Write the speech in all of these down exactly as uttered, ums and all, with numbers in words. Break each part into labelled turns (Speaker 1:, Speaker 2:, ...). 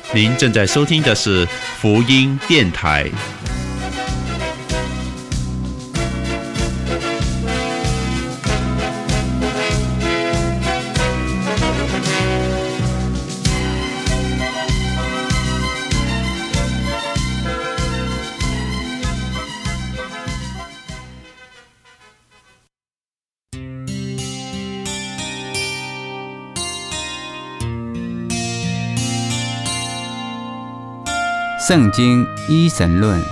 Speaker 1: 您正在收听的是福音电台。
Speaker 2: 圣经一神论。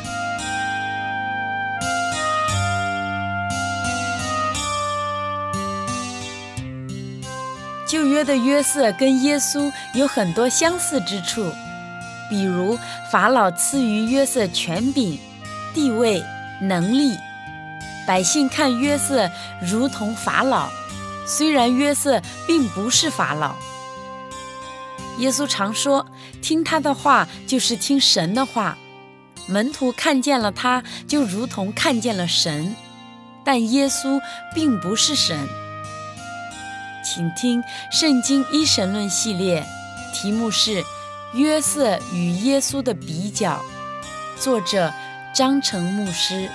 Speaker 3: 旧约的约瑟跟耶稣有很多相似之处，比如法老赐予约瑟权柄、地位、能力，百姓看约瑟如同法老，虽然约瑟并不是法老。耶稣常说，听他的话就是听神的话，门徒看见了他就如同看见了神，但耶稣并不是神。请听圣经一神论系列，题目是约瑟与耶稣的比较，作者张成牧师。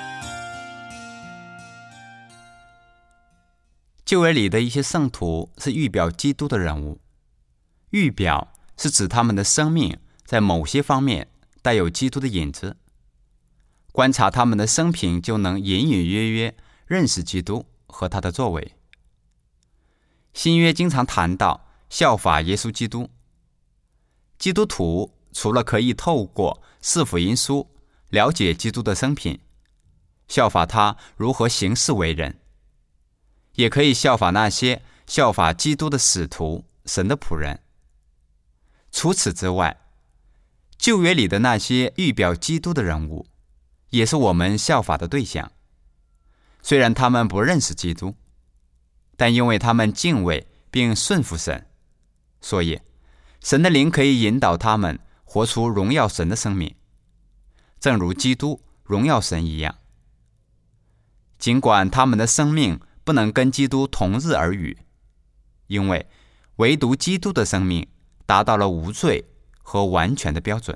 Speaker 2: 旧约里的一些圣徒是预表基督的人物，预表是指他们的生命在某些方面带有基督的影子，观察他们的生平就能隐隐约约认识基督和他的作为。新约经常谈到效法耶稣基督，基督徒除了可以透过四福音书了解基督的生平，效法他如何行事为人，也可以效法那些效法基督的使徒、神的仆人。除此之外，旧约里的那些预表基督的人物也是我们效法的对象。虽然他们不认识基督，但因为他们敬畏并顺服神，所以神的灵可以引导他们活出荣耀神的生命，正如基督荣耀神一样。尽管他们的生命不能跟基督同日而语，因为唯独基督的生命达到了无罪和完全的标准。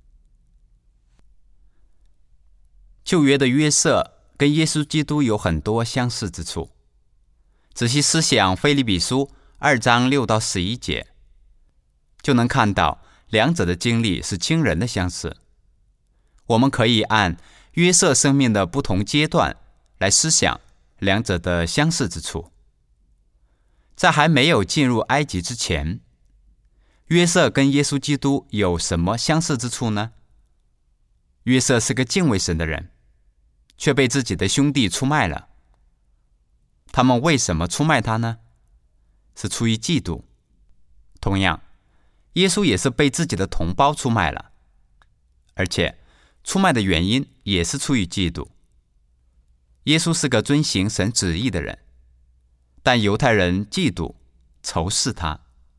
Speaker 2: 旧约的约瑟跟耶稣基督有很多相似之处。仔细思想腓立比书二章六到十一节，就能看到两者的经历是惊人的相似。我们可以按约瑟生命的不同阶段来思想两者的相似之处。在还没有进入埃及之前，约瑟跟耶稣基督有什么相似之处呢？约瑟是个敬畏神的人，却被自己的兄弟出卖了。他们为什么出卖他呢？是出于嫉妒。同样，耶稣也是被自己的同胞出卖了，而且出卖的原因也是出于嫉妒。耶稣是个遵行神旨意的人，但犹太人嫉妒、仇视他。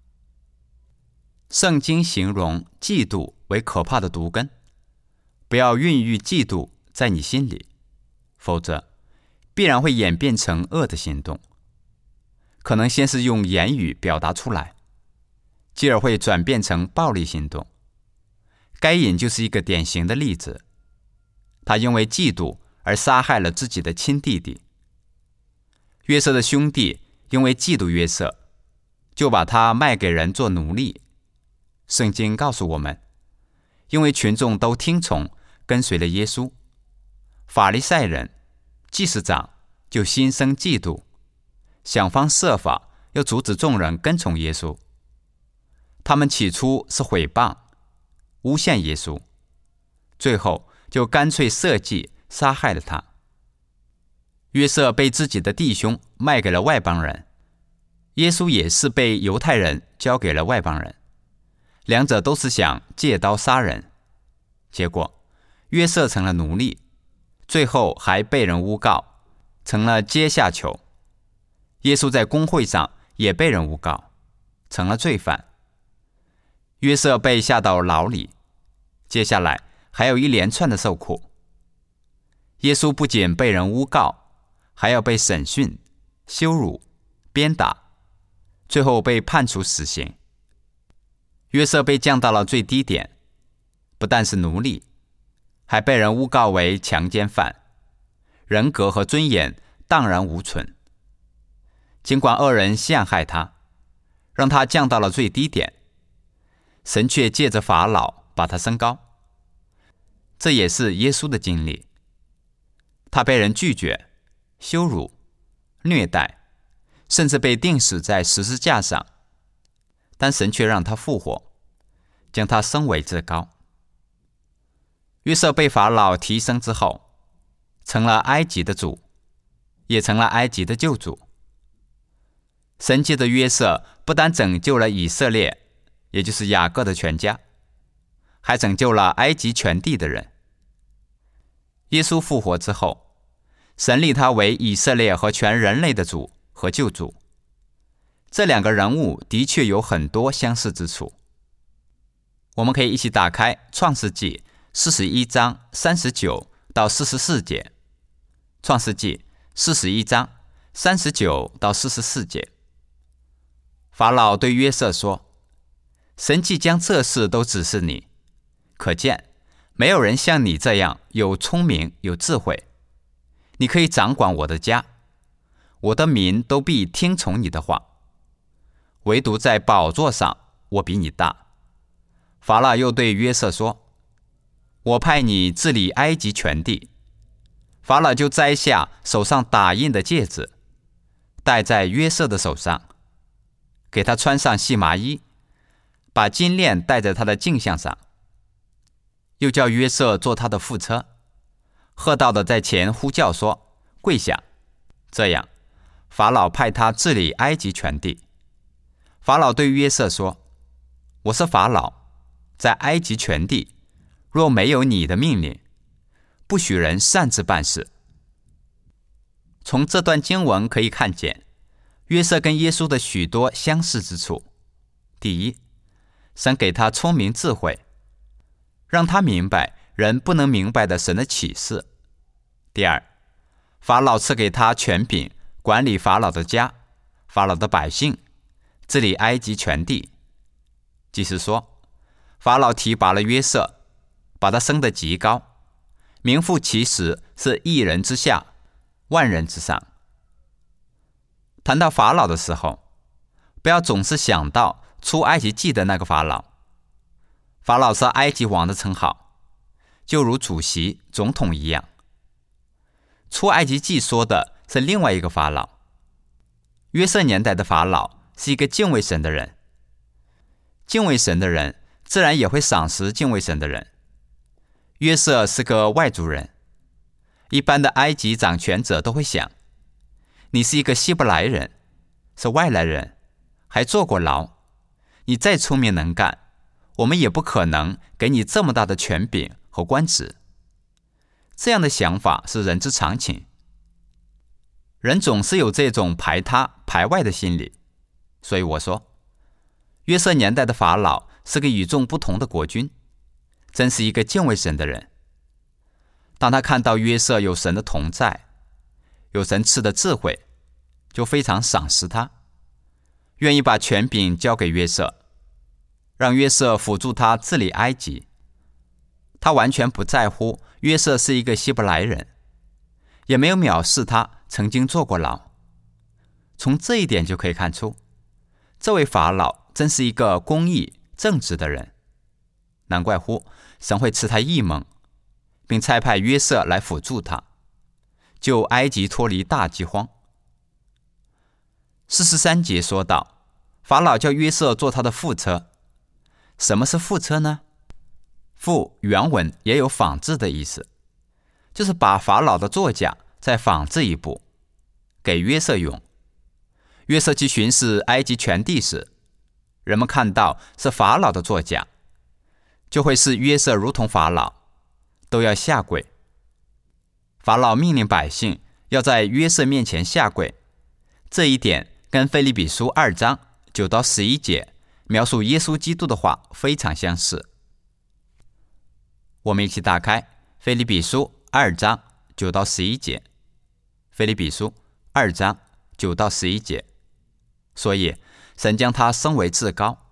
Speaker 2: 圣经形容嫉妒为可怕的毒根，不要孕育嫉妒在你心里，否则必然会演变成恶的行动。可能先是用言语表达出来，继而会转变成暴力行动。该隐就是一个典型的例子，他因为嫉妒而杀害了自己的亲弟弟。约瑟的兄弟因为嫉妒约瑟，就把他卖给人做奴隶。圣经告诉我们，因为群众都听从跟随了耶稣，法利赛人、祭司长就心生嫉妒，想方设法要阻止众人跟从耶稣。他们起初是毁谤、诬陷耶稣，最后就干脆设计杀害了他。约瑟被自己的弟兄卖给了外邦人，耶稣也是被犹太人交给了外邦人，两者都是想借刀杀人。结果约瑟成了奴隶，最后还被人诬告，成了阶下囚。耶稣在公会上也被人诬告，成了罪犯。约瑟被下到牢里，接下来还有一连串的受苦。耶稣不仅被人诬告，还要被审讯、羞辱、鞭打，最后被判处死刑。 约瑟被降到了最低点，不但是奴隶，还被人诬告为强奸犯，人格和尊严荡然无存。尽管恶人陷害他，让他降到了最低点，神却借着法老把他升高。这也是耶稣的经历。他被人拒绝、羞辱、虐待，甚至被钉死在十字架上，但神却让他复活，将他升为至高。约瑟被法老提升之后，成了埃及的主，也成了埃及的救主。神借着约瑟不但拯救了以色列，也就是雅各的全家，还拯救了埃及全地的人。耶稣复活之后，神立他为以色列和全人类的主和救主。这两个人物的确有很多相似之处。我们可以一起打开创世纪四十一章三十九到四十四节。创世纪四十一章三十九到四十四节。法老对约瑟说，神既将这事都指示你，可见没有人像你这样有聪明有智慧，你可以掌管我的家，我的民都必听从你的话，唯独在宝座上我比你大。法老又对约瑟说，我派你治理埃及全地。法老就摘下手上打印的戒指，戴在约瑟的手上，给他穿上细麻衣，把金链戴在他的颈项上，又叫约瑟坐他的副车，喝道的在前呼叫说，跪下。这样法老派他治理埃及全地。法老对约瑟说，我是法老，在埃及全地若没有你的命令，不许人擅自办事。从这段经文可以看见约瑟跟耶稣的许多相似之处。第一，神给他聪明智慧，让他明白人不能明白的神的启示。第二，法老赐给他权柄，管理法老的家、法老的百姓，治理埃及全地。即是说，法老提拔了约瑟，把他升得极高，名副其实是一人之下，万人之上。谈到法老的时候，不要总是想到出埃及记的那个法老。法老是埃及王的称号，就如主席、总统一样。出埃及记说的是另外一个法老。约瑟年代的法老是一个敬畏神的人，敬畏神的人自然也会赏识敬畏神的人。约瑟是个外族人，一般的埃及掌权者都会想，你是一个希伯来人，是外来人，还坐过牢，你再聪明能干，我们也不可能给你这么大的权柄和官职。这样的想法是人之常情。人总是有这种排他排外的心理，所以我说，约瑟年代的法老是个与众不同的国君，真是一个敬畏神的人。当他看到约瑟有神的同在，有神赐的智慧，就非常赏识他，愿意把权柄交给约瑟，让约瑟辅助他治理埃及。他完全不在乎约瑟是一个希伯来人，也没有藐视他曾经坐过牢。从这一点就可以看出，这位法老真是一个公义正直的人，难怪乎神会赐他异梦，并差派约瑟来辅助他，救埃及脱离大饥荒。四十三节说到，法老叫约瑟做他的副车。什么是副车呢？副原文也有仿制的意思，就是把法老的座驾再仿制一部，给约瑟用。约瑟去巡视埃及全地时，人们看到是法老的座驾，就会视约瑟如同法老，都要下跪。法老命令百姓要在约瑟面前下跪，这一点跟腓立比书二章九到十一节描述耶稣基督的话非常相似。我们一起打开腓立比书二章九到十一节。腓立比书二章九到十一节。所以神将他升为至高，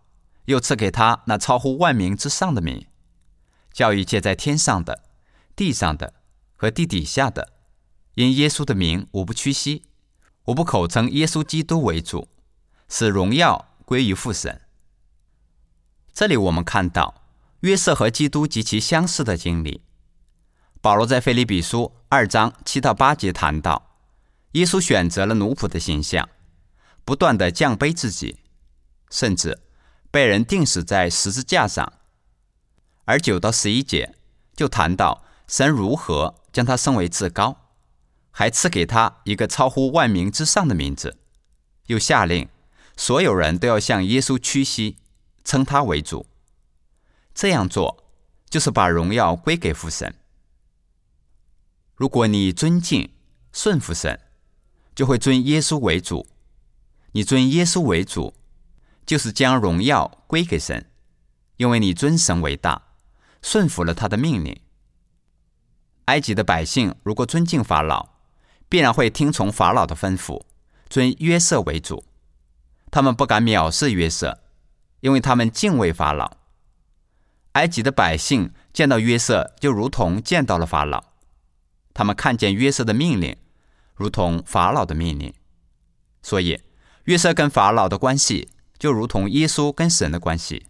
Speaker 2: 又赐给他那超乎万名之上的名，叫一切在天上的、地上的和地底下的，因耶稣的名无不屈膝，无不口称耶稣基督为主，使荣耀归于父神。这里我们看到约瑟和基督极其相似的经历。保罗在腓立比书二章七到八节谈到，耶稣选择了奴仆的形象，不断地降卑自己，甚至被人钉死在十字架上。而九到十一节就谈到神如何将他升为至高，还赐给他一个超乎万名之上的名字，又下令所有人都要向耶稣屈膝，称他为主。这样做就是把荣耀归给父神。如果你尊敬顺服神，就会尊耶稣为主。你尊耶稣为主，就是将荣耀归给神，因为你尊神为大，顺服了他的命令。埃及的百姓如果尊敬法老，必然会听从法老的吩咐，尊约瑟为主。他们不敢藐视约瑟，因为他们敬畏法老。埃及的百姓见到约瑟，就如同见到了法老。他们看见约瑟的命令，如同法老的命令。所以约瑟跟法老的关系就如同耶稣跟神的关系。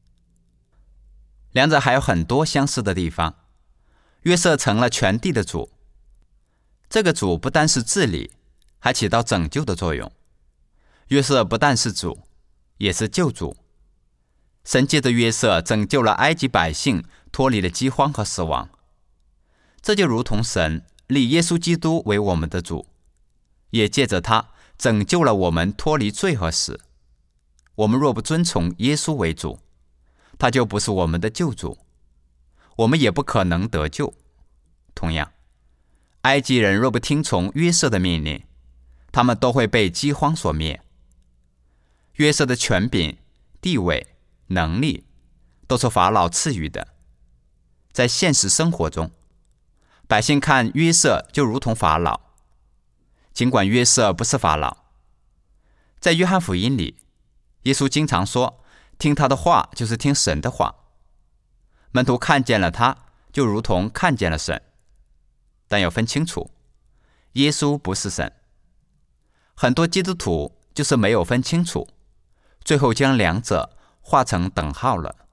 Speaker 2: 两者还有很多相似的地方。约瑟成了全地的主，这个主不单是治理，还起到拯救的作用。约瑟不但是主，也是救主。神借着约瑟拯救了埃及百姓，脱离了饥荒和死亡。这就如同神立耶稣基督为我们的主，也借着他拯救了我们脱离罪和死。我们若不遵从耶稣为主，他就不是我们的救主，我们也不可能得救。同样，埃及人若不听从约瑟的命令，他们都会被饥荒所灭。约瑟的权柄、地位、能力都是法老赐予的。在现实生活中，百姓看约瑟就如同法老，尽管约瑟不是法老。在约翰福音里，耶稣经常说，听他的话就是听神的话。门徒看见了他，就如同看见了神。但要分清楚，耶稣不是神。很多基督徒就是没有分清楚，最后将两者画成等号了。